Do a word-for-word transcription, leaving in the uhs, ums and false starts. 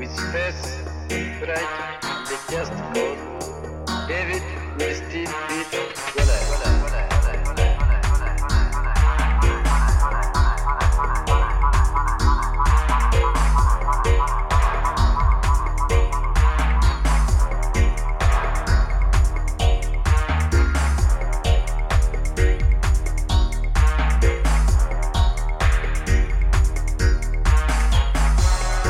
with face right the just code David Misty Beat